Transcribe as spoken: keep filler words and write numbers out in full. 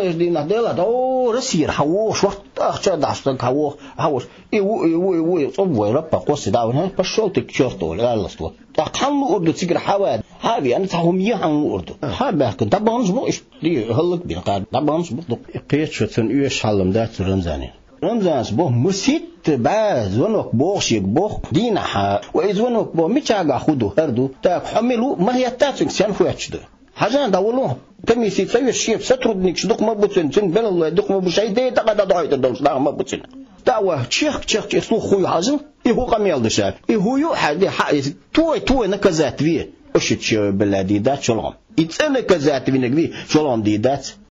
إيش دي نهدلا دو رسير حوش وقت أخشى دعستك حوش حوش إيو إيو إيو صبوا يربى قوس داون هاي بشول تكشرت ولا لا استوى تقحم أردو تجر حواد هذه أنا تهم يهم أردو هذا كن طبعاً مش إيش دي هلك بينقاد طبعاً مش بطل قيت شو تن إيش حلم ده رمزاني رمزان سبوه مسيت باز ونوك بوخ شيك بوخ دينا ح وإذ ونوك بوه متشاقع خدو هردو تاك حملو ما هي تاتسك سيان خواتشدو حاجان داولوه تمي سي تسوي الشيء سترد نيكش دق ما بوتسن سن بل الله دق ما بوشاي دي تقعد ضايت الدوس دا ما بوتسن دعوه تشيخ تشيخ تسلو خوي حازم يهو قميل دشا يهو يو حد توي توي نكزات فيه اش تشي بلادي دات شلون يتسنى كزات في نقدي شلون دي دات